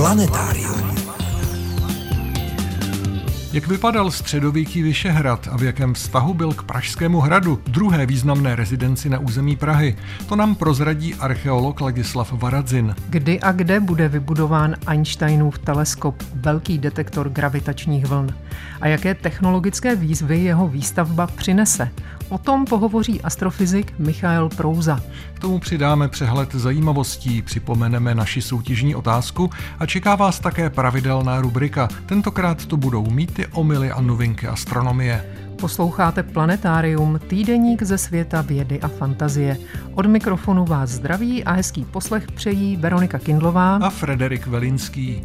Planetárium. Jak vypadal středověký Vyšehrad a v jakém vztahu byl k Pražskému hradu, druhé významné rezidenci na území Prahy, to nám prozradí archeolog Ladislav Varadzin. Kdy a kde bude vybudován Einsteinův teleskop, velký detektor gravitačních vln? A jaké technologické výzvy jeho výstavba přinese? O tom pohovoří astrofyzik Michael Prouza. K tomu přidáme přehled zajímavostí, připomeneme naši soutěžní otázku a čeká vás také pravidelná rubrika. Tentokrát to budou mýty, omyly a novinky astronomie. Posloucháte Planetárium, týdeník ze světa vědy a fantazie. Od mikrofonu vás zdraví a hezký poslech přejí Veronika Kindlová a Frederik Velinský.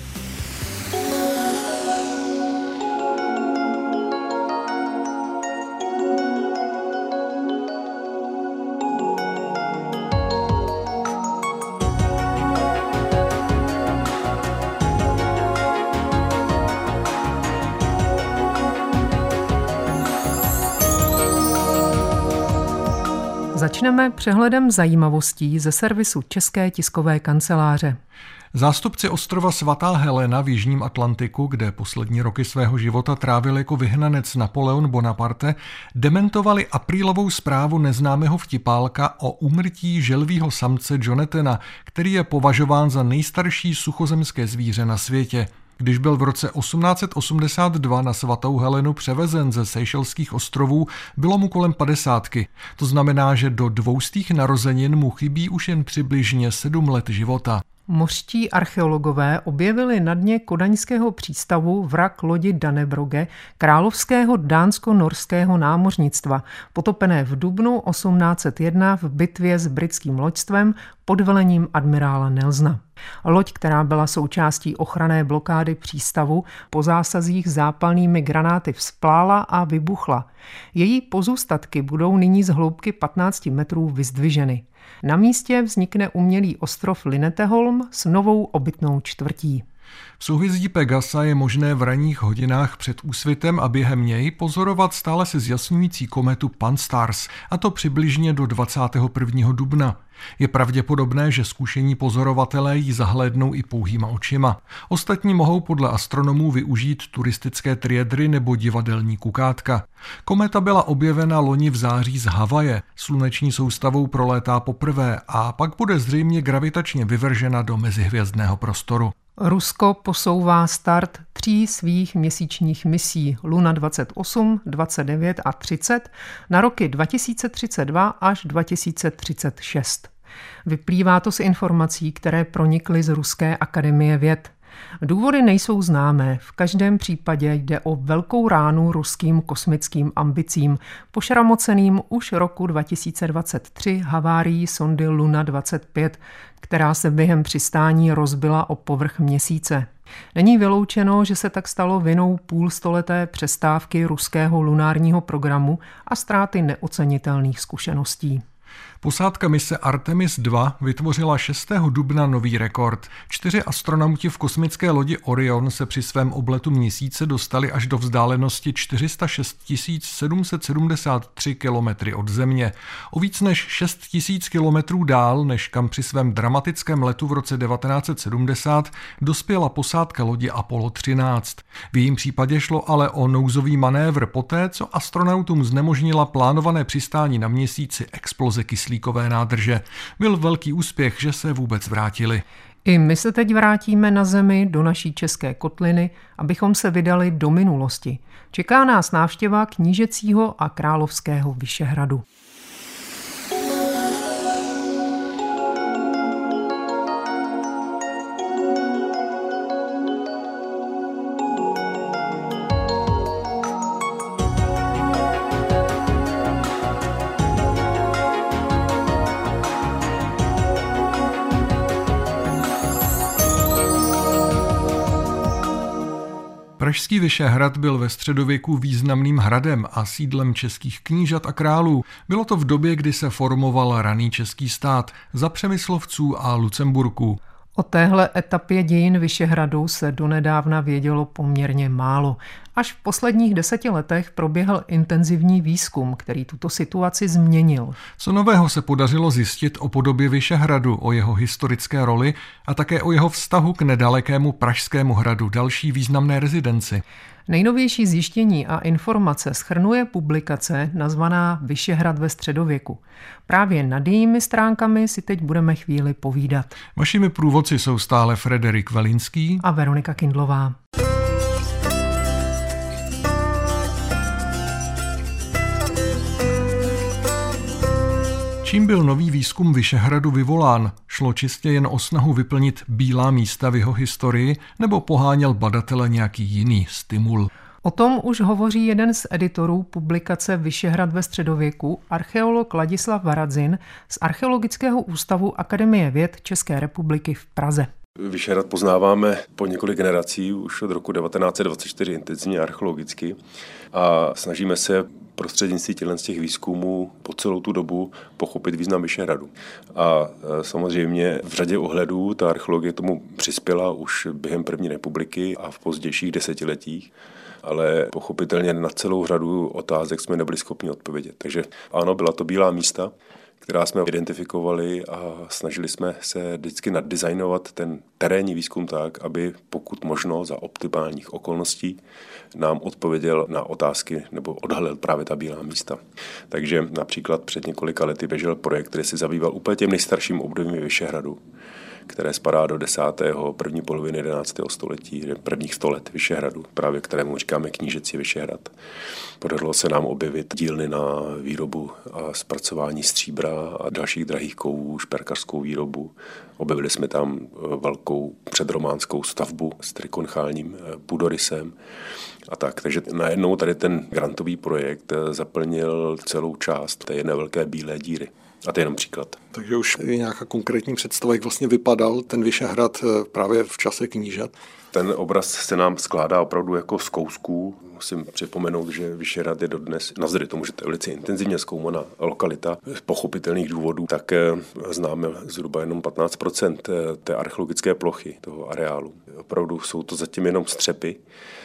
Začneme přehledem zajímavostí ze servisu České tiskové kanceláře. Zástupci ostrova Svatá Helena v jižním Atlantiku, kde poslední roky svého života trávil jako vyhnanec Napoleon Bonaparte, dementovali aprílovou zprávu neznámého vtipálka o úmrtí želvího samce Jonathana, který je považován za nejstarší suchozemské zvíře na světě. Když byl v roce 1882 na Svatou Helenu převezen ze Seychelských ostrovů, bylo mu kolem 50. To znamená, že do 200. narozenin mu chybí už jen přibližně 7 let života. Mořští archeologové objevili na dně kodaňského přístavu vrak lodi Dannebrogge královského dánsko-norského námořnictva, potopené v dubnu 1801 v bitvě s britským loďstvem pod velením admirála Nelsona. Loď, která byla součástí ochranné blokády přístavu, po zásazích zápalnými granáty vzplála a vybuchla. Její pozůstatky budou nyní z hloubky 15 metrů vyzdviženy. Na místě vznikne umělý ostrov Lynetteholm s novou obytnou čtvrtí. V souhvězdí Pegasa je možné v ranních hodinách před úsvitem a během něj pozorovat stále se zjasňující kometu Pan-STARRS, a to přibližně do 21. dubna. Je pravděpodobné, že zkušení pozorovatelé ji zahlédnou i pouhýma očima. Ostatní mohou podle astronomů využít turistické triedry nebo divadelní kukátka. Kometa byla objevena loni v září z Havaje. Sluneční soustavou prolétá poprvé a pak bude zřejmě gravitačně vyvržena do mezihvězdného prostoru. Rusko posouvá start 3 svých měsíčních misí Luna 28, 29 a 30 na roky 2032 až 2036. Vyplývá to z informací, které pronikly z Ruské akademie věd. Důvody nejsou známé, v každém případě jde o velkou ránu ruským kosmickým ambicím, pošramoceným už roku 2023 havárií sondy Luna 25, která se během přistání rozbila o povrch měsíce. Není vyloučeno, že se tak stalo vinou půlstoleté přestávky ruského lunárního programu a ztráty neocenitelných zkušeností. Posádka mise Artemis 2 vytvořila 6. dubna nový rekord. 4 astronauti v kosmické lodi Orion se při svém obletu měsíce dostali až do vzdálenosti 406 773 km od Země. O víc než 6 000 km dál, než kam při svém dramatickém letu v roce 1970 dospěla posádka lodi Apollo 13. V jejím případě šlo ale o nouzový manévr poté, co astronautům znemožnila plánované přistání na měsíci exploze kyslíkové nádrže. Byl velký úspěch, že se vůbec vrátili. I my se teď vrátíme na Zemi do naší české kotliny, abychom se vydali do minulosti. Čeká nás návštěva knížecího a královského Vyšehradu. Pražský Vyšehrad byl ve středověku významným hradem a sídlem českých knížat a králů. Bylo to v době, kdy se formoval raný český stát za Přemyslovců a Lucemburků. O téhle etapě dějin Vyšehradu se donedávna vědělo poměrně málo. Až v posledních 10 letech proběhl intenzivní výzkum, který tuto situaci změnil. Co nového se podařilo zjistit o podobě Vyšehradu, o jeho historické roli a také o jeho vztahu k nedalekému Pražskému hradu, další významné rezidenci? Nejnovější zjištění a informace shrnuje publikace nazvaná Vyšehrad ve středověku. Právě nad jejími stránkami si teď budeme chvíli povídat. Vašimi průvodci jsou stále Frederik Velinský a Veronika Kindlová. Čím byl nový výzkum Vyšehradu vyvolán? Šlo čistě jen o snahu vyplnit bílá místa v jeho historii, nebo poháněl badatele nějaký jiný stimul? O tom už hovoří jeden z editorů publikace Vyšehrad ve středověku, archeolog Ladislav Varadzin z Archeologického ústavu Akademie věd České republiky v Praze. Vyšehrad poznáváme po několik generací, už od roku 1924 intenzivně archeologicky a snažíme se prostřednictvím těch výzkumů po celou tu dobu pochopit význam Vyšehradu. A samozřejmě v řadě ohledů ta archeologie tomu přispěla už během první republiky a v pozdějších desetiletích, ale pochopitelně na celou řadu otázek jsme nebyli schopni odpovědět. Takže ano, byla to bílá místa, která jsme identifikovali a snažili jsme se vždycky naddesignovat ten terénní výzkum tak, aby pokud možno za optimálních okolností nám odpověděl na otázky nebo odhalil právě ta bílá místa. Takže například před několika lety běžel projekt, který se zabýval úplně tím nejstarším obdobím Vyšehradu, které spadá do 10. první poloviny 11. století, prvních 100 let Vyšehradu, právě kterému říkáme knížecí Vyšehrad. Podařilo se nám objevit dílny na výrobu a zpracování stříbra a dalších drahých kovů, šperkařskou výrobu. Objevili jsme tam velkou předrománskou stavbu s trikonchálním půdorysem a tak. Takže najednou tady ten grantový projekt zaplnil celou část té jedné velké bílé díry. A to je jenom příklad. Takže už je nějaká konkrétní představa, jak vlastně vypadal ten Vyšehrad právě v čase knížat? Ten obraz se nám skládá opravdu jako z kousků. Musím připomenout, že Vyšehrad je dodnes, navzdory tomu, že to je velice intenzivně zkoumaná lokalita, z pochopitelných důvodů, tak známe zhruba jenom 15% té archeologické plochy, toho areálu. Opravdu jsou to zatím jenom střepy,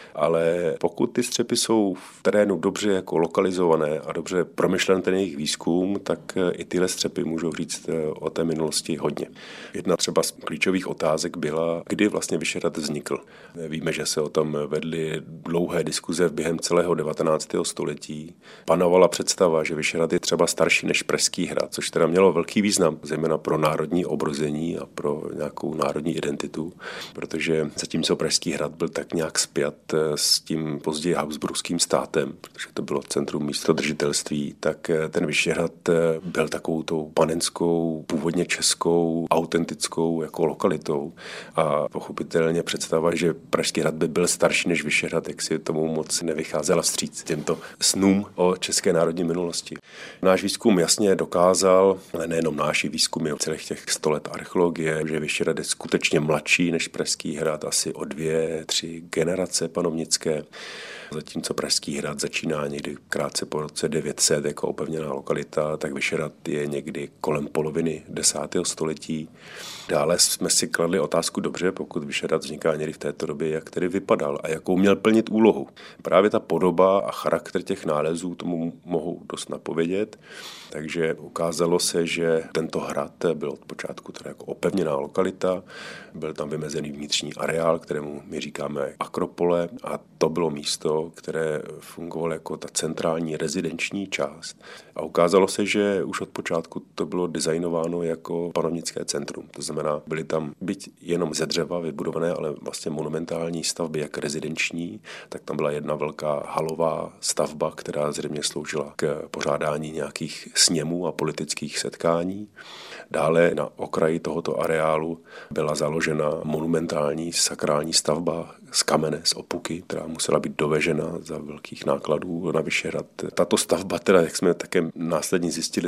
ale pokud ty střepy jsou v terénu dobře jako lokalizované a dobře promyšlen ten jejich výzkum, tak i tyhle střepy můžou říct o té minulosti hodně. Jedna třeba z klíčových otázek byla, kdy vlastně Vyšehrad vznikl. Víme, že se o tom vedly dlouhé diskuze během celého 19. století. Panovala představa, že Vyšehrad je třeba starší než Pražský hrad, což teda mělo velký význam, zejména pro národní obrození a pro nějakou národní identitu, protože zatímco Pražský hrad byl tak nějak spjat s tím později habsburským státem, protože to bylo centrum místodržitelství, tak ten Vyšehrad byl takovou tou panenskou, původně českou, autentickou jako lokalitou a pochopitelně představa, že Pražský hrad by byl starší než Vyšehrad, jak si tomu moc nevycházela vstříc těmto snům o české národní minulosti. Náš výzkum jasně dokázal, ale nejenom náš výzkumy o celých těch 100 let archeologie, že Vyšehrad je skutečně mladší než Pražský hrad asi o 2-3 generace panovnické. Zatímco Pražský hrad začíná někdy krátce po roce 900 jako opevněná lokalita, tak Vyšehrad je někdy kolem poloviny 10. století. Dále jsme si kladli otázku dobře, pokud Vyšehrad vzniká někdy v této době, jak tedy vypadal a jakou měl plnit úlohu. Právě ta podoba a charakter těch nálezů tomu mohou dost napovědět. Takže ukázalo se, že tento hrad byl od počátku teda jako opevněná lokalita, byl tam vymezený vnitřní areál, kterému my říkáme Akropole, a to bylo místo, které fungovalo jako ta centrální rezidenční část. A ukázalo se, že už od počátku to bylo designováno jako panovnické centrum. To znamená, byly tam byť jenom ze dřeva vybudované, ale vlastně monumentální stavby, jak rezidenční, tak tam byla jedna velká halová stavba, která zřejmě sloužila k pořádání nějakých sněmů a politických setkání. Dále na okraji tohoto areálu byla založena monumentální sakrální stavba z kamene, z opuky, která musela být dovežena za velkých nákladů na Vyšehrad. Tato stavba, teda, jak jsme také následně zjistili, nebyla nikdy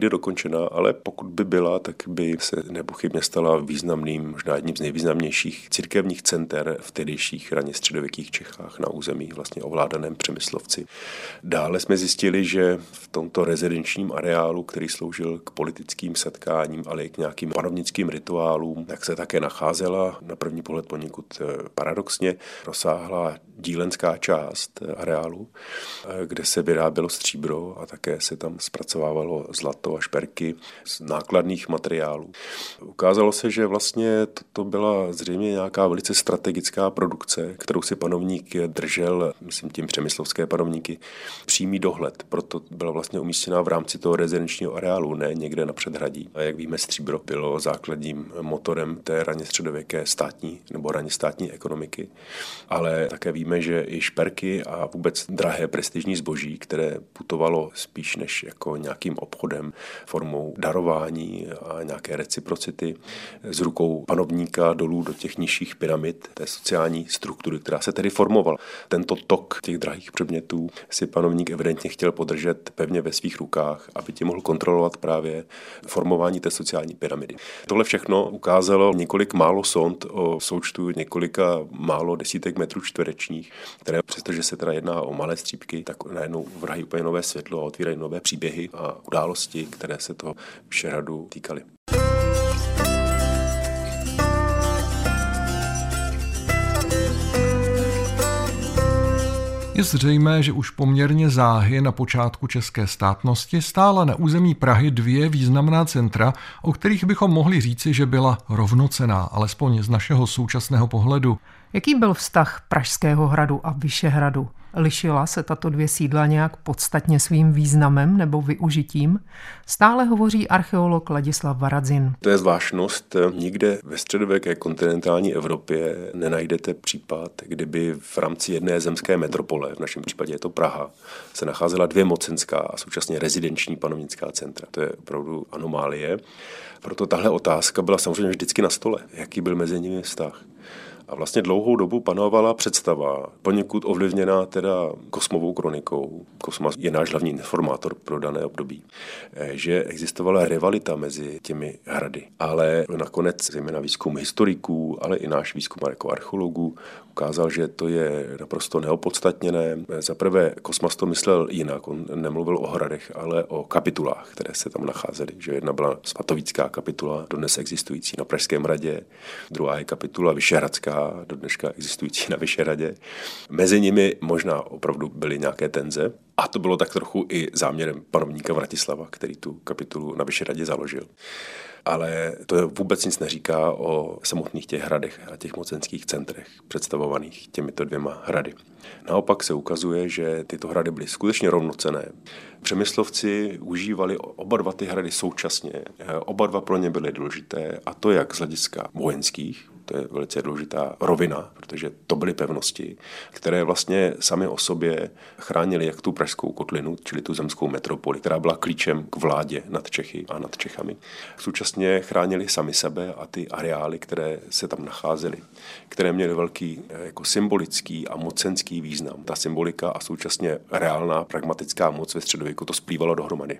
nebude dokončena, ale pokud by byla, tak by se nepochybně stala významným, možná jedním z nejvýznamnějších církevních center v tehdejších raně středověkých Čechách na území vlastně ovládaném Přemyslovci. Dále jsme zjistili, že v tomto rezidenčním areálu, který sloužil k politickým setkáním, ale i k nějakým panovnickým rituálům, tak se také nacházela na první pohled poněkud paradoxně rozsáhlá dílenská část areálu, kde se vyrábělo stříbro a také se tam zpracovávalo zlato a šperky z nákladných materiálů. Ukázalo se, že vlastně to byla zřejmě nějaká velice strategická produkce, kterou si panovník držel, myslím tím přemyslovské panovníky, přímý dohled. Proto byla vlastně umístěná v rámci toho rezidenčního areálu, ne někde na předhradí. A jak víme, stříbro bylo základním motorem té raně středověké státní nebo raně státní ekonomiky. Ale také víme, že i šperky a vůbec drahé prestižní zboží, které putovalo spíš než jako nějakým obchodem formou darování a nějaké reciprocity z rukou panovníka dolů do těch nižších pyramid té sociální struktury, která se tedy formovala. Tento tok těch drahých předmětů si panovník evidentně chtěl podržet pevně ve svých rukách, aby ti mohl kontrolovat právě formování té sociální pyramidy. Tohle všechno ukázalo několik málo sond o součtu několika málo desítek metrů čtverečních, které přestože se teda jedná o malé střípky, tak najednou vrhají úplně nové světlo a otvírají nové příběhy a události, které se toho Vyšehradu týkaly. Je zřejmé, že už poměrně záhy na počátku české státnosti stála na území Prahy dvě významná centra, o kterých bychom mohli říci, že byla rovnocenná, alespoň z našeho současného pohledu. Jaký byl vztah Pražského hradu a Vyšehradu? Lišila se tato dvě sídla nějak podstatně svým významem nebo využitím? Stále hovoří archeolog Ladislav Varadzin. To je zvláštnost. Nikde ve středověké kontinentální Evropě nenajdete případ, kdyby v rámci jedné zemské metropole, v našem případě je to Praha, se nacházela dvě mocenská a současně rezidenční panovnická centra. To je opravdu anomálie. Proto tahle otázka byla samozřejmě vždycky na stole. Jaký byl mezi nimi vztah? A vlastně dlouhou dobu panovala představa, poněkud ovlivněná teda Kosmovou kronikou. Kosmas je náš hlavní informátor pro dané období, že existovala rivalita mezi těmi hrady. Ale nakonec zejména výzkum historiků, ale i náš výzkum jako archeologů ukázal, že to je naprosto neopodstatněné. Za prvé Kosmas to myslel jinak, on nemluvil o hradech, ale o kapitulách, které se tam nacházely. Že jedna byla Svatovícká kapitula, dodnes existující na Pražském hradě, druhá je kapitula Vyšehradská, do dneška existující na Vyšehradě. Mezi nimi možná opravdu byly nějaké tenze a to bylo tak trochu i záměrem panovníka Vratislava, který tu kapitulu na Vyšehradě založil. Ale to vůbec nic neříká o samotných těch hradech a těch mocenských centrech představovaných těmito dvěma hrady. Naopak se ukazuje, že tyto hrady byly skutečně rovnocenné. Přemyslovci užívali oba dva ty hrady současně. Oba dva pro ně byly důležité, a to jak z hlediska vojenských, to je velice důležitá rovina, protože to byly pevnosti, které vlastně sami o sobě chránily jak tu pražskou kotlinu, čili tu zemskou metropoli, která byla klíčem k vládě nad Čechy a nad Čechami. Současně chránili sami sebe a ty areály, které se tam nacházely, které měly velký jako symbolický a mocenský význam. Ta symbolika a současně reálná pragmatická moc ve středověku to splývalo dohromady.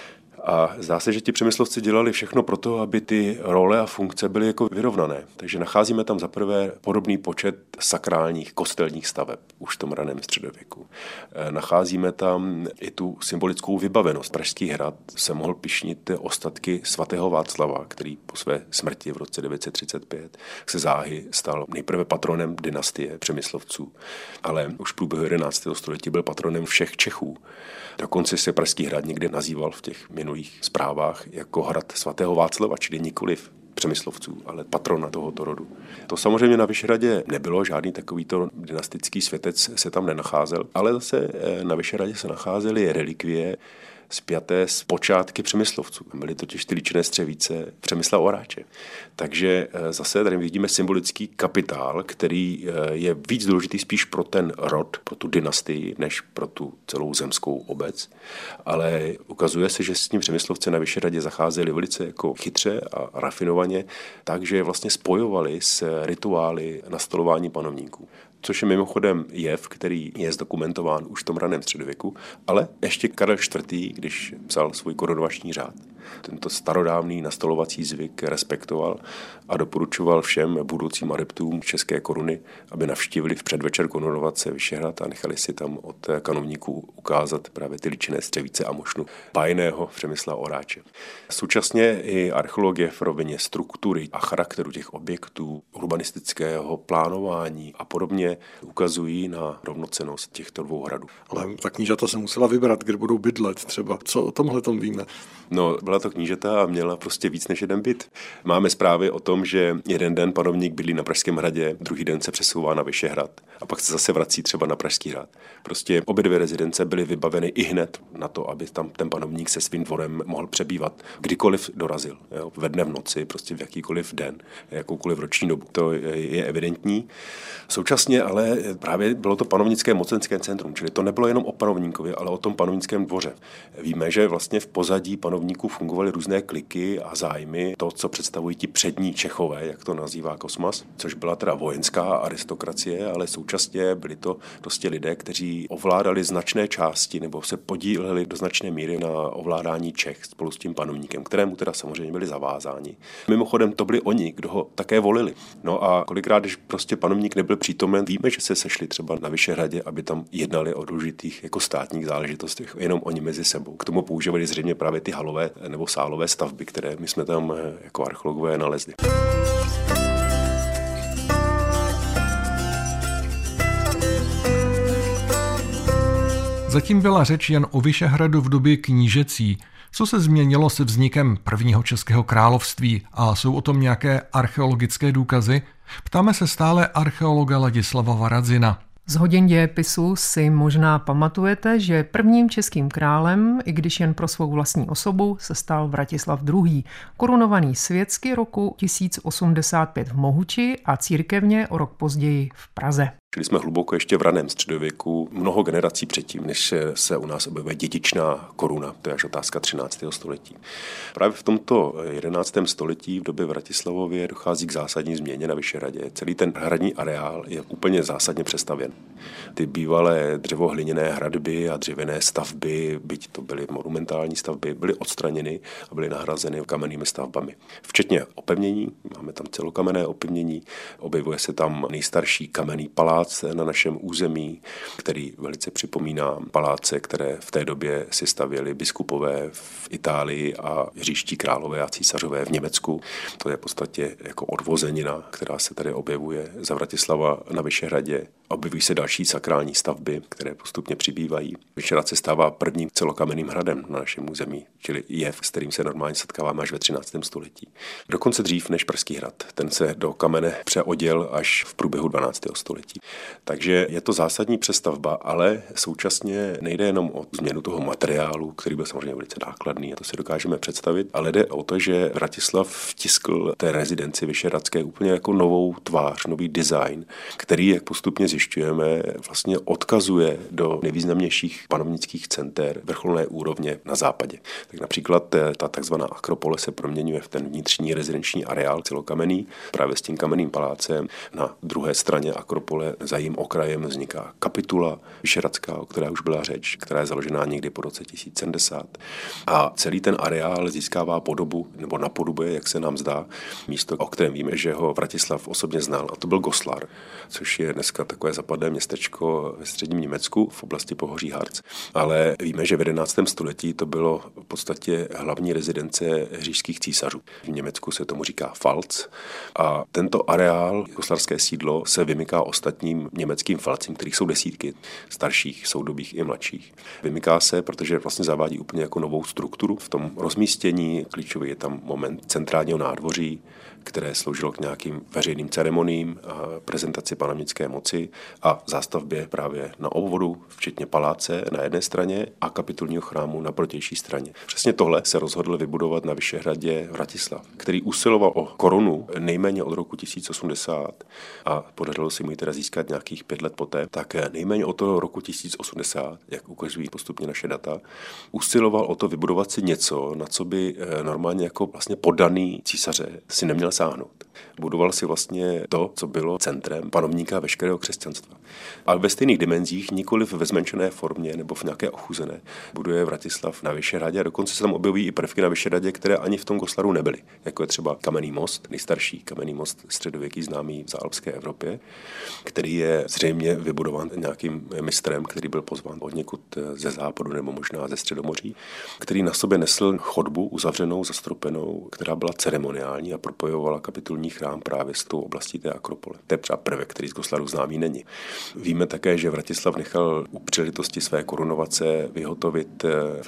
A zdá se, že ti přemyslovci dělali všechno pro to, aby ty role a funkce byly jako vyrovnané. Takže nacházíme tam zaprvé podobný počet sakrálních kostelních staveb už v tom raném středověku. Nacházíme tam i tu symbolickou vybavenost. Pražský hrad se mohl pyšnit ostatky svatého Václava, který po své smrti v roce 935 se záhy stal nejprve patronem dynastie Přemyslovců, ale už v průběhu 11. století byl patronem všech Čechů. Dokonce se Pražský hrad někde nazýval v těch minulých zprávách jako hrad svatého Václava, čili nikoliv Přemyslovců, ale patrona tohoto rodu. To samozřejmě na Vyšehradě nebylo, žádný takovýto dynastický světec se tam nenacházel, ale zase na Vyšehradě se nacházely relikvie spjaté s počátky Přemyslovců. Byly totiž ty líčené střevíce Přemysla Oráče. Takže zase tady vidíme symbolický kapitál, který je víc důležitý spíš pro ten rod, pro tu dynastii, než pro tu celou zemskou obec. Ale ukazuje se, že s tím Přemyslovci na Vyšehradě zacházeli velice jako chytře a rafinovaně, takže vlastně spojovali s rituály nastolování panovníků. Což je mimochodem jev, který je zdokumentován už v tom raném středověku, ale ještě Karel IV., když psal svůj korunovační řád, Tento starodávný nastolovací zvyk respektoval a doporučoval všem budoucím adeptům české koruny, aby navštívili v předvečer korunovace Vyšehrad a nechali si tam od kanovníků ukázat právě ty líčené střevíce a mošnu bájného Přemysla Oráče. Současně i archeologie v rovině struktury a charakteru těch objektů, urbanistického plánování a podobně ukazují na rovnocennost těchto dvou hradů. Ale ta knížata se musela vybrat, kde budou bydlet třeba. Co o tomhletom víme? No, byla to knížata a měla prostě víc než jeden byt. Máme zprávy o tom, že jeden den panovník bydlí na Pražském hradě, druhý den se přesouvá na Vyšehrad a pak se zase vrací třeba na Pražský hrad. Prostě obě dvě rezidence byly vybaveny i hned na to, aby tam ten panovník se svým dvorem mohl přebývat, kdykoliv dorazil. Jo? Ve dne, v noci, prostě v jakýkoliv den, jakoukoliv roční dobu. To je evidentní. Současně ale právě bylo to panovnické mocenské centrum, čili to nebylo jenom o panovníkovi, ale o tom panovnickém dvoře. Víme, že vlastně v pozadí panovníků fungovaly různé kliky a zájmy, to, co představují ti přední Čechové, jak to nazývá Kosmas, což byla teda vojenská aristokracie, ale současně byli to prostě lidé, kteří ovládali značné části nebo se podíleli do značné míry na ovládání Čech spolu s tím panovníkem, kterému teda samozřejmě byli zavázáni. Mimochodem to byli oni, kdo ho také volili. No a kolikrát, když prostě panovník nebyl přítomen, víme, že se sešli třeba na Vyšehradě, aby tam jednali o důležitých jako státních záležitostech, jenom oni mezi sebou. K tomu používali zřejmě právě ty halové nebo sálové stavby, které my jsme tam jako archeologové nalezli. Zatím byla řeč jen o Vyšehradu v době knížecí. Co se změnilo se vznikem prvního českého království a jsou o tom nějaké archeologické důkazy? Ptáme se stále archeologa Ladislava Varadzina. Z hodin dějepisu si možná pamatujete, že prvním českým králem, i když jen pro svou vlastní osobu, se stal Vratislav II., korunovaný světsky roku 1085 v Mohuči a církevně o rok později v Praze. Čili jsme hluboko ještě v raném středověku, mnoho generací předtím, než se u nás objevuje dědičná koruna, to je až otázka 13. století. Právě v tomto 11. století v době Vratislavově dochází k zásadní změně na Vyšehradě. Celý ten hradní areál je úplně zásadně přestavěn. Ty bývalé dřevohliněné hradby a dřevěné stavby, byť to byly monumentální stavby, byly odstraněny a byly nahrazeny kamennými stavbami. Včetně opevnění, máme tam celokamenné opevnění, objevuje se tam nejstarší kamenný palác na našem území, který velice připomíná paláce, které v té době si stavěli biskupové v Itálii a říští králové a císařové v Německu. To je v podstatě jako odvozenina, která se tady objevuje za Vratislava na Vyšehradě. Objevují se další sakrální stavby, které postupně přibývají. Vyšehrad se stává prvním celokamenným hradem na našem území, čili jev, s kterým se normálně setkáváme až ve 13. století. Dokonce dřív než Pražský hrad. Ten se do kamene přeoděl až v průběhu 12. století. Takže je to zásadní přestavba, ale současně nejde jenom o změnu toho materiálu, který byl samozřejmě velice nákladný, a to si dokážeme představit, ale jde o to, že Vratislav vtiskl té rezidenci vyšehradské úplně jako novou tvář, nový design, který, jak postupně zjišťujeme, vlastně odkazuje do nejvýznamnějších panovnických center vrcholné úrovně na západě. Tak například ta takzvaná Akropole se proměňuje v ten vnitřní rezidenční areál celokamenný, právě s tím kamenným palácem. Na druhé straně Akropole za jejím okrajem vzniká Kapitula vyšehradská, o které už byla řeč, která je založená někdy po roce 1070. A celý ten areál získává podobu, nebo napodobuje, jak se nám zdá, místo, o kterém víme, že ho Vratislav osobně znal, a to byl Goslar, což je dneska takové zapadlé městečko ve středním Německu v oblasti pohoří Harz. Ale víme, že v 11. století to bylo v podstatě hlavní rezidence říšských císařů. V Německu se tomu říká Pfalz a tento areál, goslarské sídlo, se vymyká ostatním německým falcím, kterých jsou desítky, starších, soudobých i mladších. Vymyká se, protože vlastně zavádí úplně jako novou strukturu v tom rozmístění. Klíčový je tam moment centrálního nádvoří, které sloužilo k nějakým veřejným ceremoniím a prezentaci panovnické moci a zástavbě právě na obvodu, včetně paláce na jedné straně a kapitulního chrámu na protější straně. Přesně tohle se rozhodl vybudovat na Vyšehradě Vratislav, který usiloval o korunu nejméně od roku 1080 a podařilo se mu ji teda získat nějakých 5 let poté, tak nejméně od toho roku 1080, jak ukazují postupně naše data, usiloval o to vybudovat si něco, na co by normálně jako vlastně podaný císaře si neměl sáhnout. Budoval si vlastně to, co bylo centrem panovníka veškerého křesťanstva. Ale ve stejných dimenzích, nikoliv ve zmenšené formě nebo v nějaké ochuzené, buduje Vratislav na Vyšehradě a dokonce se tam objevují i prvky na Vyšehradě, které ani v tom Goslaru nebyly. Jako je třeba kamenný most, nejstarší kamenný most středověký známý v záalpské Evropě, který je zřejmě vybudován nějakým mistrem, který byl pozván odněkud ze západu nebo možná ze Středomoří, který na sobě nesl chodbu uzavřenou, zastropenou, která byla ceremoniální a propojovala kapitulní chrám právě s tou oblastí té akropole. To je třeba prvek, který z Goslaru známý není. Víme také, že Vratislav nechal u příležitosti své korunovace vyhotovit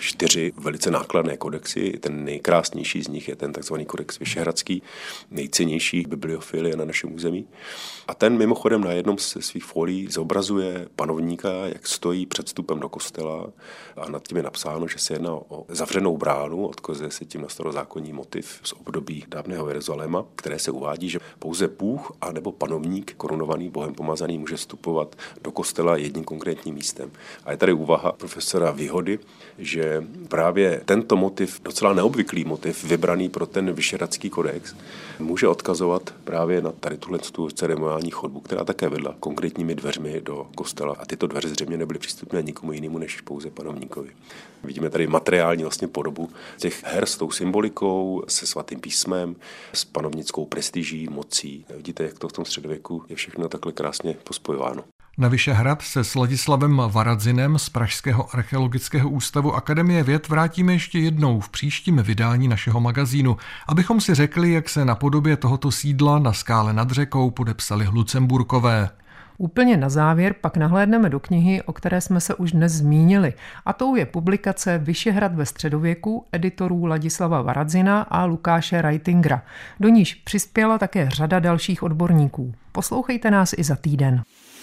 4 velice nákladné kodexy. Ten nejkrásnější z nich je ten takzvaný kodex vyšehradský, nejcennější bibliofilie na našem území. A ten mimochodem na jednom ze svých folií zobrazuje panovníka, jak stojí před vstupem do kostela a nad tím je napsáno, že se jedná o zavřenou bránu, odkazuje se tím na starozákonní motiv z období dávného Jeruzaléma, které se uvádí, že pouze Bůh a nebo panovník korunovaný Bohem pomazaný může vstupovat do kostela jedním konkrétním místem. A je tady úvaha profesora Výhody, že právě tento motiv, docela neobvyklý motiv, vybraný pro ten vyšehradský kodex, může odkazovat právě na tady tuhle ceremoniální chodbu, která také vedla konkrétními dveřmi do kostela. A tyto dveře zřejmě nebyly přístupné nikomu jinému než pouze panovníkovi. Vidíme tady materiální vlastně podobu těch her s tou symbolikou, se svatým písmem, s panovnickou prestiží, mocí. Vidíte, jak to v tom středověku je všechno takhle krásně pospojováno. Na Vyšehrad se s Ladislavem Varadzinem z Pražského archeologického ústavu Akademie věd vrátíme ještě jednou v příštím vydání našeho magazínu, abychom si řekli, jak se na podobě tohoto sídla na skále nad řekou podepsali Lucemburkové. Úplně na závěr pak nahlédneme do knihy, o které jsme se už dnes zmínili, a tou je publikace Vyšehrad ve středověku editorů Ladislava Varadzina a Lukáše Reitingera. Do níž přispěla také řada dalších odborníků. Poslouchejte nás i za týden.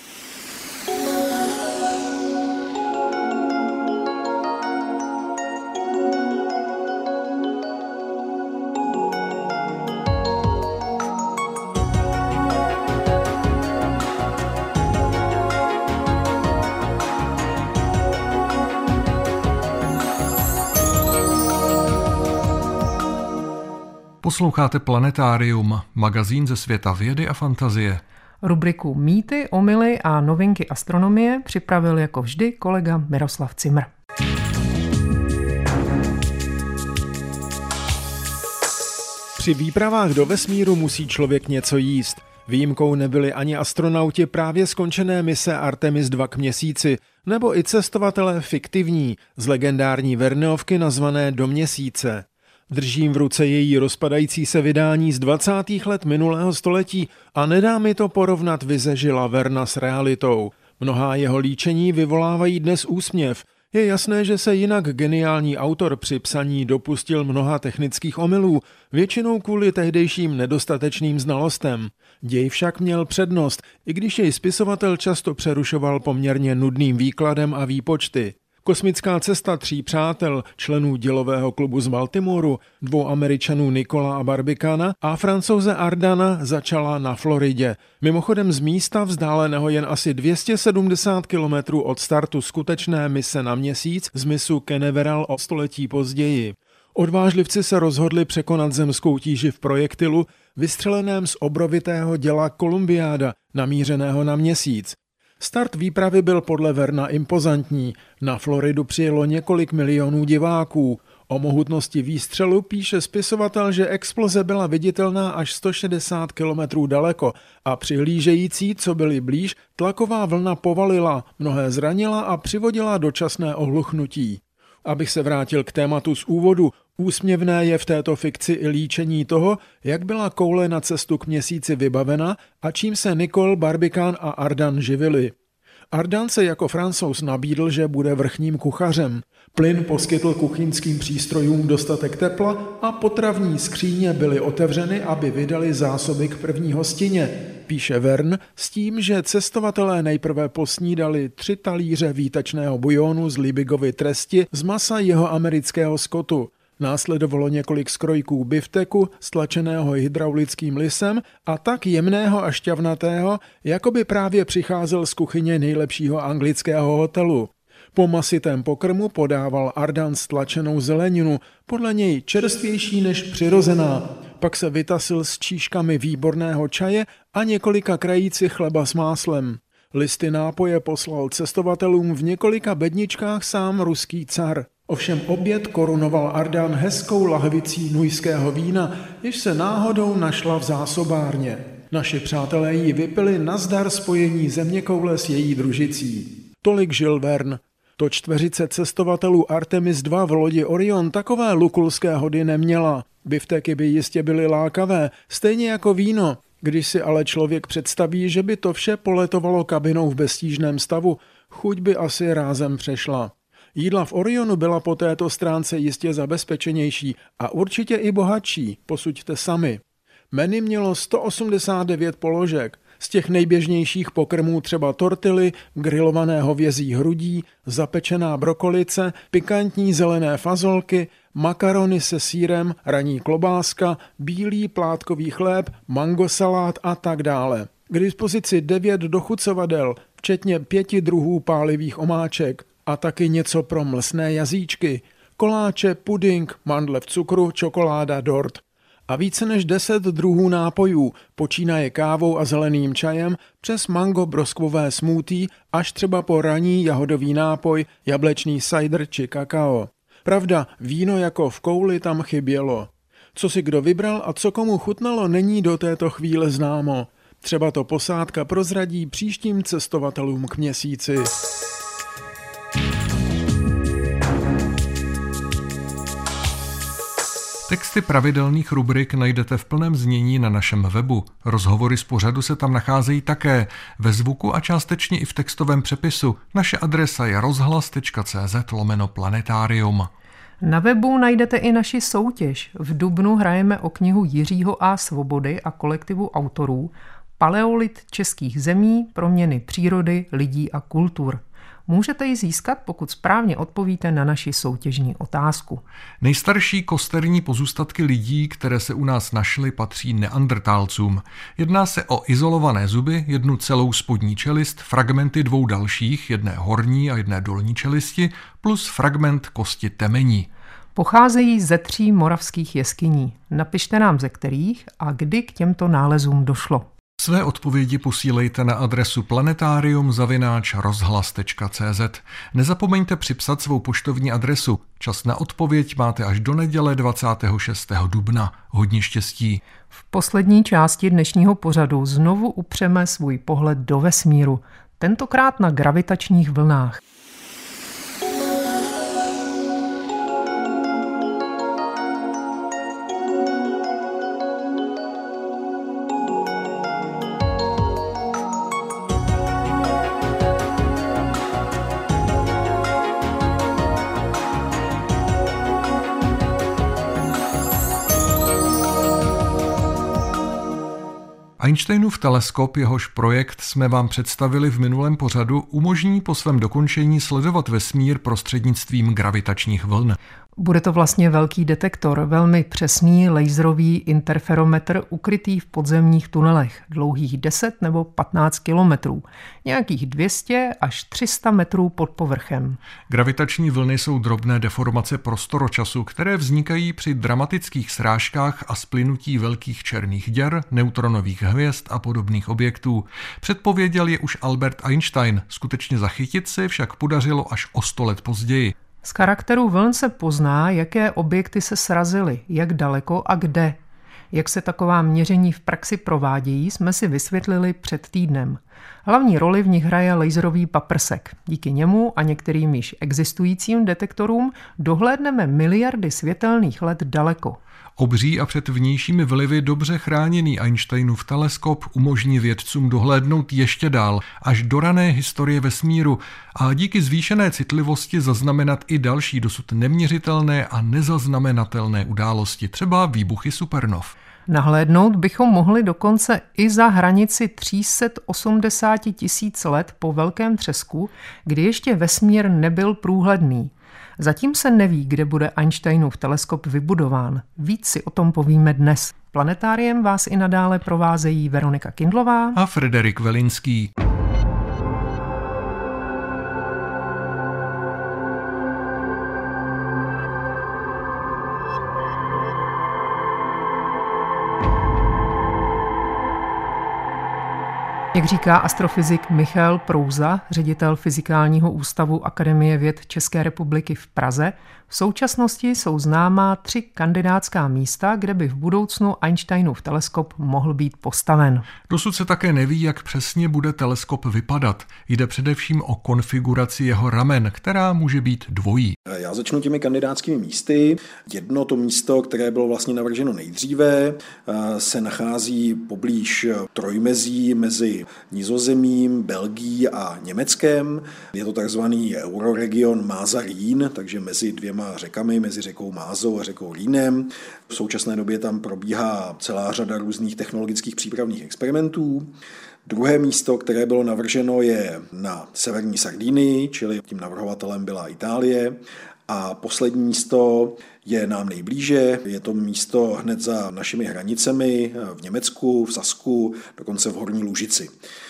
Posloucháte Planetárium, magazín ze světa vědy a fantazie. Rubriku Mýty, omyly a novinky astronomie připravil jako vždy kolega Miroslav Cimr. Při výpravách do vesmíru musí člověk něco jíst. Výjimkou nebyli ani astronauti právě skončené mise Artemis 2 k Měsíci, nebo i cestovatelé fiktivní z legendární Verneovky nazvané Do Měsíce. Držím v ruce její rozpadající se vydání z 20. let minulého století a nedá mi to porovnat vize Žila Verna s realitou. Mnohá jeho líčení vyvolávají dnes úsměv. Je jasné, že se jinak geniální autor při psaní dopustil mnoha technických omylů, většinou kvůli tehdejším nedostatečným znalostem. Děj však měl přednost, i když jej spisovatel často přerušoval poměrně nudným výkladem a výpočty. Kosmická cesta 3 přátel, členů dělového klubu z Baltimoru, 2 Američanů Nicola a Barbicana a Francouze Ardana začala na Floridě. Mimochodem z místa vzdáleného jen asi 270 kilometrů od startu skutečné mise na Měsíc z mysu Canaveral o století později. Odvážlivci se rozhodli překonat zemskou tíži v projektilu, vystřeleném z obrovitého děla Kolumbiáda, namířeného na Měsíc. Start výpravy byl podle Verna impozantní. Na Floridu přijelo několik milionů diváků. O mohutnosti výstřelu píše spisovatel, že exploze byla viditelná až 160 kilometrů daleko a přihlížející, co byli blíž, tlaková vlna povalila, mnohé zranila a přivodila dočasné ohluchnutí. Abych se vrátil k tématu z úvodu, úsměvné je v této fikci i líčení toho, jak byla koule na cestu k Měsíci vybavena a čím se Nicole, Barbican a Ardan živili. Ardan se jako Francouz nabídl, že bude vrchním kuchařem. Plyn poskytl kuchyňským přístrojům dostatek tepla a potravní skříně byly otevřeny, aby vydali zásoby k první hostině, píše Vern, s tím, že cestovatelé nejprve posnídali 3 talíře výtečného bujonu z Libigovy tresti z masa jeho amerického skotu. Následovalo několik skrojků bifteku, stlačeného hydraulickým lisem a tak jemného a šťavnatého, jako by právě přicházel z kuchyně nejlepšího anglického hotelu. Po masitém pokrmu podával Ardan stlačenou zeleninu, podle něj čerstvější než přirozená. Pak se vytasil s číškami výborného čaje a několika krajíci chleba s máslem. Listy nápoje poslal cestovatelům v několika bedničkách sám ruský car. Ovšem oběd korunoval Ardan hezkou lahvicí nujského vína, jež se náhodou našla v zásobárně. Naši přátelé ji vypili nazdar spojení zeměkoule s její družicí. Tolik Jules Verne. To čtveřice cestovatelů Artemis II v lodi Orion takové lukulské hody neměla. Bifteky by jistě byly lákavé, stejně jako víno. Když si ale člověk představí, že by to vše poletovalo kabinou v beztížném stavu, chuť by asi rázem přešla. Jídla v Orionu byla po této stránce jistě zabezpečenější a určitě i bohatší, posuďte sami. Menu mělo 189 položek, z těch nejběžnějších pokrmů třeba tortily, grilované hovězí hrudí, zapečená brokolice, pikantní zelené fazolky, makarony se sýrem, ranní klobáska, bílý plátkový chléb, mangosalát a tak dále. K dispozici 9 dochucovadel, včetně 5 druhů pálivých omáček a taky něco pro mlsné jazyčky, koláče, puding, mandle v cukru, čokoláda, dort. A více než 10 druhů nápojů, počínaje kávou a zeleným čajem, přes mango broskvové smoothie až třeba po ranní jahodový nápoj, jablečný cider či kakao. Pravda, víno jako v kouli tam chybělo. Co si kdo vybral a co komu chutnalo, není do této chvíle známo. Třeba to posádka prozradí příštím cestovatelům k Měsíci. Texty pravidelných rubrik najdete v plném znění na našem webu. Rozhovory z pořadu se tam nacházejí také ve zvuku a částečně i v textovém přepisu. Naše adresa je rozhlas.cz/planetarium. Na webu najdete i naši soutěž. V dubnu hrajeme o knihu Jiřího A. Svobody a kolektivu autorů Paleolit českých zemí, proměny přírody, lidí a kultur. Můžete ji získat, pokud správně odpovíte na naši soutěžní otázku. Nejstarší kosterní pozůstatky lidí, které se u nás našly, patří neandertálcům. Jedná se o izolované zuby, jednu celou spodní čelist, fragmenty 2 dalších, jedné horní a jedné dolní čelisti, plus fragment kosti temení. Pocházejí ze 3 moravských jeskyní. Napište nám ze kterých a kdy k těmto nálezům došlo. Své odpovědi posílejte na adresu planetarium@rozhlas.cz. Nezapomeňte připsat svou poštovní adresu. Čas na odpověď máte až do neděle 26. dubna. Hodně štěstí. V poslední části dnešního pořadu znovu upřeme svůj pohled do vesmíru, tentokrát na gravitačních vlnách. Einsteinův teleskop, jehož projekt jsme vám představili v minulém pořadu, umožní po svém dokončení sledovat vesmír prostřednictvím gravitačních vln. Bude to vlastně velký detektor, velmi přesný laserový interferometr ukrytý v podzemních tunelech, dlouhých 10 nebo 15 kilometrů, nějakých 200 až 300 metrů pod povrchem. Gravitační vlny jsou drobné deformace prostoročasu, které vznikají při dramatických srážkách a splynutí velkých černých děr, neutronových hvězd a podobných objektů. Předpověděl je už Albert Einstein, skutečně zachytit se však podařilo až o 100 let později. Z charakteru vln se pozná, jaké objekty se srazily, jak daleko a kde. Jak se taková měření v praxi provádějí, jsme si vysvětlili před týdnem. Hlavní roli v nich hraje laserový paprsek. Díky němu a některým již existujícím detektorům dohlédneme miliardy světelných let daleko. Obří a před vnějšími vlivy dobře chráněný Einsteinův teleskop umožní vědcům dohlédnout ještě dál, až do rané historie vesmíru a díky zvýšené citlivosti zaznamenat i další dosud neměřitelné a nezaznamenatelné události, třeba výbuchy supernov. Nahlédnout bychom mohli dokonce i za hranici 380 000 let po velkém třesku, kdy ještě vesmír nebyl průhledný. Zatím se neví, kde bude Einsteinův teleskop vybudován. Víc si o tom povíme dnes. Planetáriem vás i nadále provázejí Veronika Kindlová a Frederik Velinský. Jak říká astrofyzik Michal Prouza, ředitel Fyzikálního ústavu Akademie věd České republiky v Praze, v současnosti jsou známá 3 kandidátská místa, kde by v budoucnu Einsteinův teleskop mohl být postaven. Dosud se také neví, jak přesně bude teleskop vypadat. Jde především o konfiguraci jeho ramen, která může být dvojí. Já začnu těmi kandidátskými místy. Jedno to místo, které bylo vlastně navrženo nejdříve, se nachází poblíž trojmezí mezi Nizozemím, Belgií a Německem. Je to takzvaný euroregion Máza-Rýn, takže mezi dvěma řekami, mezi řekou Mázou a řekou Rýnem. V současné době tam probíhá celá řada různých technologických přípravných experimentů. Druhé místo, které bylo navrženo, je na severní Sardinii, čili tím navrhovatelem byla Itálie. A poslední místo je nám nejblíže, je to místo hned za našimi hranicemi v Německu, v Sasku, dokonce v Horní Lužici.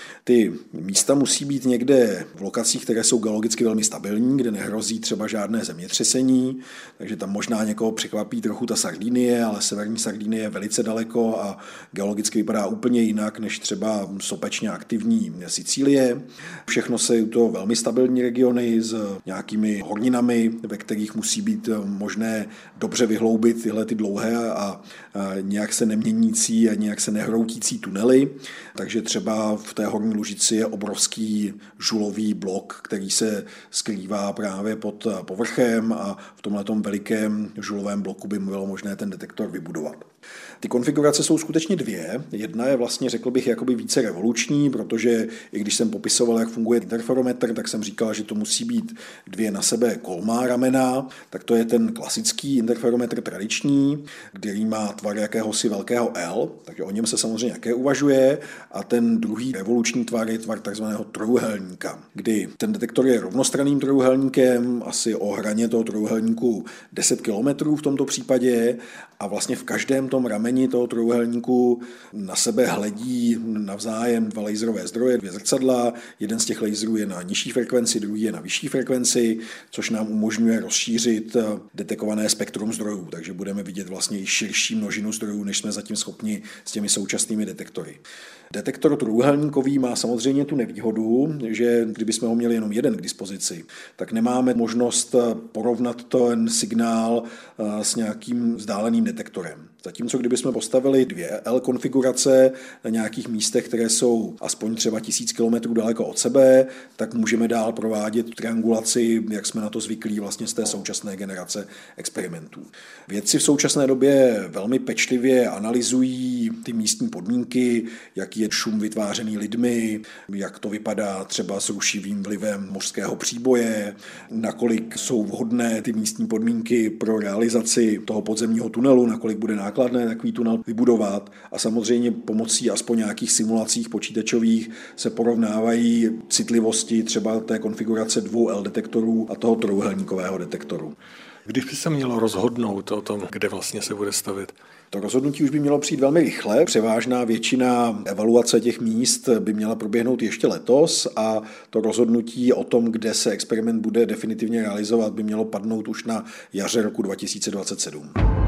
Ty místa musí být někde v lokacích, které jsou geologicky velmi stabilní, kde nehrozí třeba žádné zemětřesení, takže tam možná někoho překvapí trochu ta Sardinie, ale severní Sardinie je velice daleko a geologicky vypadá úplně jinak než třeba sopečně aktivní Sicílie. Všechno jsou to velmi stabilní regiony s nějakými horninami, ve kterých musí být možné dobře vyhloubit tyhle ty dlouhé a nějak se neměnící a nějak se nehroutící tunely, takže třeba v té Horní Lužici je obrovský žulový blok, který se skrývá právě pod povrchem a v tomhletom velikém žulovém bloku by bylo možné ten detektor vybudovat. Ty konfigurace jsou skutečně 2. Jedna je vlastně, řekl bych, jakoby více revoluční, protože i když jsem popisoval, jak funguje interferometr, tak jsem říkal, že to musí být 2 na sebe kolmá ramena, tak to je ten klasický interferometr tradiční, který má tvar jakéhosi velkého L, takže o něm se samozřejmě také uvažuje, a ten druhý revoluční tvar je tvar takzvaného trojúhelníka, kdy ten detektor je rovnostranným trojúhelníkem, asi o hraně toho trojúhelníku 10 km v tomto případě, a vlastně v každém tom rameni toho trojúhelníku na sebe hledí navzájem 2 laserové zdroje, 2 zrcadla. Jeden z těch laserů je na nižší frekvenci, druhý je na vyšší frekvenci, což nám umožňuje rozšířit detekované spektrum zdrojů, takže budeme vidět vlastně i širší množinu zdrojů, než jsme zatím schopni s těmi současnými detektory. Detektor trojúhelníkový má samozřejmě tu nevýhodu, že kdybychom ho měli jenom jeden k dispozici, tak nemáme možnost porovnat ten signál s nějakým vzdáleným detektorem. Zatímco kdybychom postavili 2 L konfigurace na nějakých místech, které jsou aspoň třeba 1000 km daleko od sebe, tak můžeme dál provádět triangulaci, jak jsme na to zvyklí vlastně z té současné generace experimentů. Vědci v současné době velmi pečlivě analyzují ty místní podmínky, jaký je šum vytvářený lidmi, jak to vypadá třeba s rušivým vlivem mořského příboje, nakolik jsou vhodné ty místní podmínky pro realizaci toho podzemního tunelu, nakolik bude nákladné takový tunel vybudovat, a samozřejmě pomocí aspoň nějakých simulacích počítačových se porovnávají citlivosti třeba té konfigurace 2 L detektorů a toho trojúhelníkového detektoru. Když by se mělo rozhodnout o tom, kde vlastně se bude stavit? To rozhodnutí už by mělo přijít velmi rychle. Převážná většina evaluace těch míst by měla proběhnout ještě letos a to rozhodnutí o tom, kde se experiment bude definitivně realizovat, by mělo padnout už na jaře roku 2027.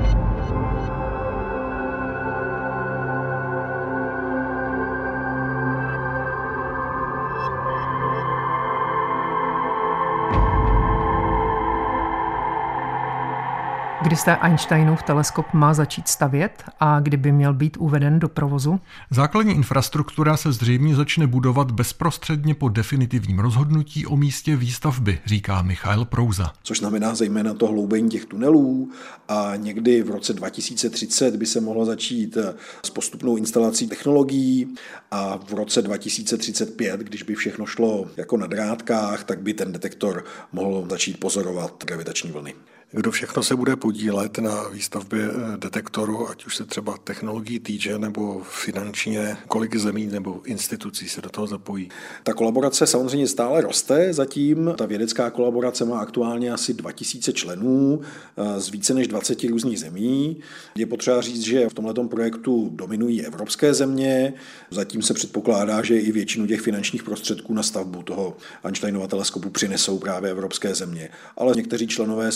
Kdy se Einsteinův teleskop má začít stavět a kdy by měl být uveden do provozu? Základní infrastruktura se zřejmě začne budovat bezprostředně po definitivním rozhodnutí o místě výstavby, říká Michal Prouza. Což znamená zejména to hloubení těch tunelů, a někdy v roce 2030 by se mohlo začít s postupnou instalací technologií a v roce 2035, když by všechno šlo jako na drátkách, tak by ten detektor mohl začít pozorovat gravitační vlny. Kdo všechno se bude podílet na výstavbě detektoru, ať už se třeba technologií týče nebo finančně, kolik zemí nebo institucí se do toho zapojí? Ta kolaborace samozřejmě stále roste zatím. Ta vědecká kolaborace má aktuálně asi 2000 členů z více než 20 různých zemí. Je potřeba říct, že v tomhletom projektu dominují evropské země. Zatím se předpokládá, že i většinu těch finančních prostředků na stavbu toho Einsteinova teleskopu přinesou právě evropské země. Ale někteří členové jsou třeba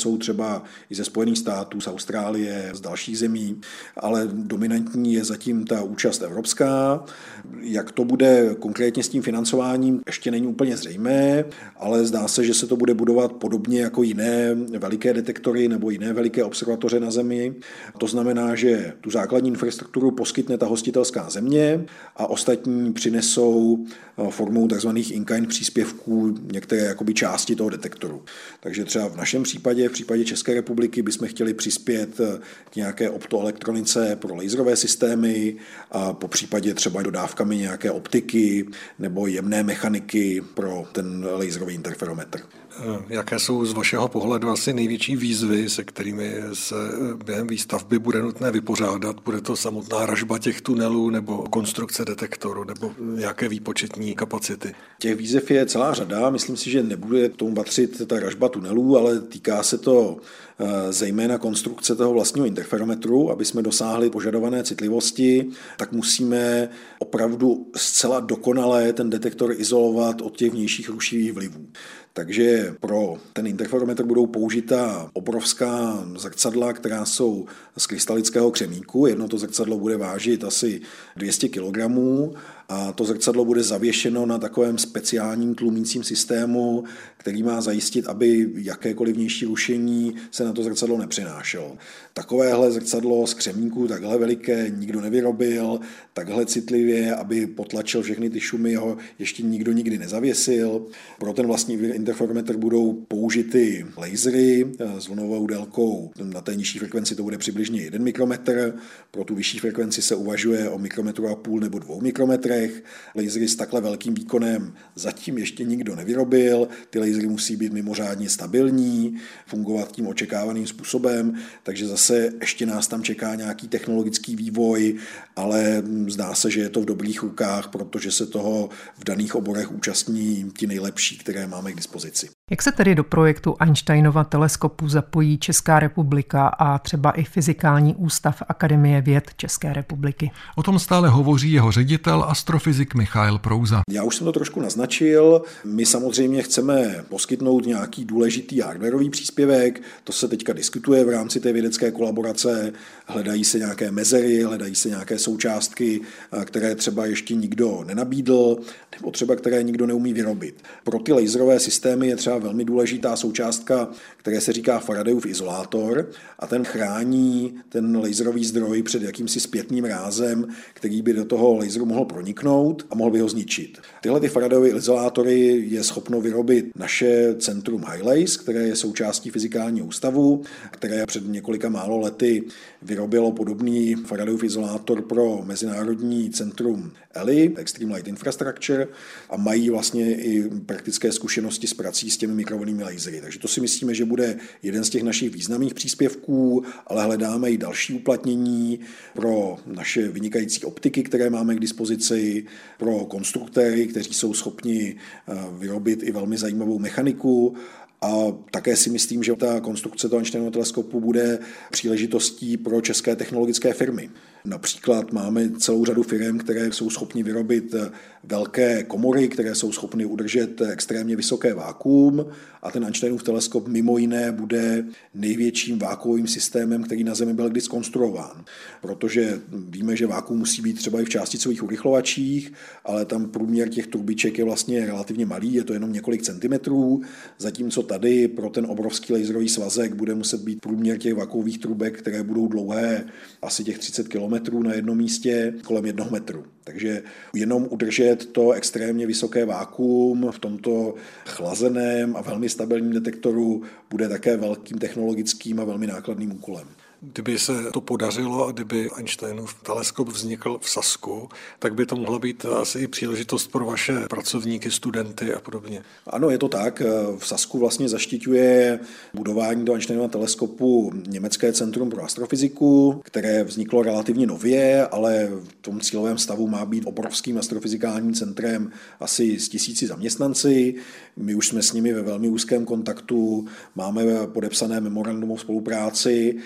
třeba i ze Spojených států, z Austrálie, z dalších zemí, ale dominantní je zatím ta účast evropská. Jak to bude konkrétně s tím financováním, ještě není úplně zřejmé, ale zdá se, že se to bude budovat podobně jako jiné veliké detektory nebo jiné veliké observatoře na Zemi. To znamená, že tu základní infrastrukturu poskytne ta hostitelská země a ostatní přinesou formou tzv. In-kind příspěvků některé jakoby části toho detektoru. Takže třeba v našem případě, v případě České republiky, bychom chtěli přispět k nějaké optoelektronice pro laserové systémy a po případě třeba dodávkami nějaké optiky nebo jemné mechaniky pro ten laserový interferometr. Jaké jsou z vašeho pohledu asi největší výzvy, se kterými se během výstavby bude nutné vypořádat? Bude to samotná ražba těch tunelů nebo konstrukce detektoru nebo nějaké výpočetní kapacity? Těch výzev je celá řada. Myslím si, že nebude k tomu patřit ta ražba tunelů, ale týká se to zejména konstrukce toho vlastního interferometru. Aby jsme dosáhli požadované citlivosti, tak musíme opravdu zcela dokonale ten detektor izolovat od těch vnějších rušivých vlivů. Takže pro ten interferometr budou použita obrovská zrcadla, která jsou z krystalického křemíku. Jedno to zrcadlo bude vážit asi 200 kg a to zrcadlo bude zavěšeno na takovém speciálním tlumícím systému, který má zajistit, aby jakékoliv vnější rušení se na to zrcadlo nepřenášelo. Takovéhle zrcadlo z křemíku, takhle veliké, nikdo nevyrobil, takhle citlivě, aby potlačil všechny ty šumy, ho ještě nikdo nikdy nezavěsil. Pro ten vlastní interferometr budou použity lasery s vlnovou délkou. Na té nižší frekvenci to bude přibližně 1 mikrometr, pro tu vyšší frekvenci se uvažuje o mikrometru a půl nebo 2 mikrometrech. Lasery s takhle velkým výkonem zatím ještě nikdo nevyrobil. Ty lasery musí být mimořádně stabilní, fungovat tím očekávaným způsobem, takže zase ještě nás tam čeká nějaký technologický vývoj, ale zdá se, že je to v dobrých rukách, protože se toho v daných oborech účastní ti nejlepší, které máme k dispozici. Jak se tedy do projektu Einsteinova teleskopu zapojí Česká republika a třeba i Fyzikální ústav Akademie věd České republiky? O tom stále hovoří jeho ředitel, astrofyzik Michail Prouza. Já už jsem to trošku naznačil. My samozřejmě chceme poskytnout nějaký důležitý hardwarový příspěvek. To se teďka diskutuje v rámci té vědecké kolaborace. Hledají se nějaké mezery, hledají se nějaké součástky, které třeba ještě nikdo nenabídl, nebo třeba které nikdo neumí vyrobit. Pro ty laserové systémy je třeba velmi důležitá součástka, které se říká Faradayův izolátor a ten chrání ten laserový zdroj před jakýmsi zpětným rázem, který by do toho laseru mohl proniknout a mohl by ho zničit. Tyhle ty Faradayovy izolátory je schopno vyrobit naše centrum HiLaser, které je součástí Fyzikálního ústavu, které před několika málo lety vyrobilo podobný Faradayův izolátor pro Mezinárodní centrum ELI, Extreme Light Infrastructure, a mají vlastně i praktické zkušenosti s prací s těmi mikrovlnnými lasery. Takže to si myslíme, že bude jeden z těch našich významných příspěvků, ale hledáme i další uplatnění pro naše vynikající optiky, které máme k dispozici, pro konstruktéry, kteří jsou schopni vyrobit i velmi zajímavou mechaniku. A také si myslím, že ta konstrukce toho Einsteinova teleskopu bude příležitostí pro české technologické firmy. Například máme celou řadu firm, které jsou schopny vyrobit velké komory, které jsou schopny udržet extrémně vysoké vákuum a ten Einsteinův teleskop mimo jiné bude největším vákuovým systémem, který na Zemi byl kdy zkonstruován. Protože víme, že vákuum musí být třeba i v částicových urychlovačích, ale tam průměr těch trubiček je vlastně relativně malý, je to jenom několik centimetrů, zatímco tady pro ten obrovský laserový svazek bude muset být průměr těch vákuových trubek, které budou dlouhé asi těch 30 kilometrů na jednom místě, kolem 1 metru. Takže jenom udržet to extrémně vysoké vákuum v tomto chlazeném a velmi stabilním detektoru bude také velkým technologickým a velmi nákladným úkolem. Kdyby se to podařilo a kdyby Einsteinův teleskop vznikl v Sasku, tak by to mohla být asi i příležitost pro vaše pracovníky, studenty a podobně. Ano, je to tak. V Sasku vlastně zaštiťuje budování do Einsteinova teleskopu Německé centrum pro astrofyziku, které vzniklo relativně nově, ale v tom cílovém stavu má být obrovským astrofyzikálním centrem asi s 1000 zaměstnanci. My už jsme s nimi ve velmi úzkém kontaktu, máme podepsané memorandum o spolupráci a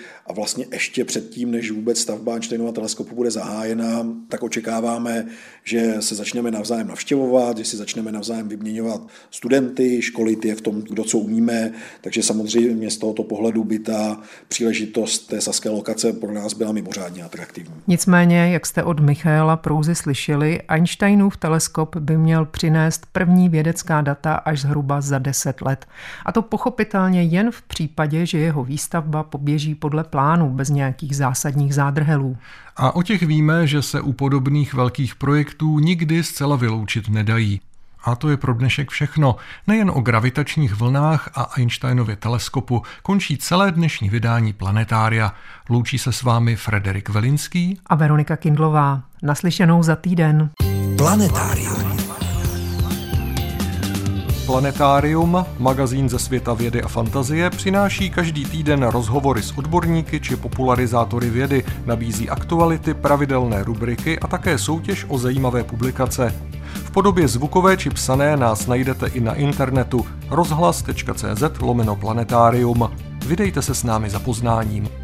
vlastně ještě předtím, než vůbec stavba Einsteinova teleskopu bude zahájena, tak očekáváme, že se začneme navzájem navštěvovat, že si začneme navzájem vyměňovat studenty, školit je v tom, kdo co umíme, takže samozřejmě z tohoto pohledu by ta příležitost té saské lokace pro nás byla mimořádně atraktivní. Nicméně, jak jste od Michaela Prouzy slyšeli, Einsteinův teleskop by měl přinést první vědecká data až zhruba za 10 let. A to pochopitelně jen v případě, že jeho výstavba poběží podle plánu bez nějakých zásadních zádrhelů. A o těch víme, že se u podobných velkých projektů nikdy zcela vyloučit nedají. A to je pro dnešek všechno. Nejen o gravitačních vlnách a Einsteinově teleskopu končí celé dnešní vydání Planetária. Loučí se s vámi Frederik Velinský a Veronika Kindlová. Naslyšenou za týden. Planetárium. Planetárium, magazín ze světa vědy a fantazie, přináší každý týden rozhovory s odborníky či popularizátory vědy, nabízí aktuality, pravidelné rubriky a také soutěž o zajímavé publikace. V podobě zvukové či psané nás najdete i na internetu rozhlas.cz/planetárium. Vydejte se s námi za poznáním.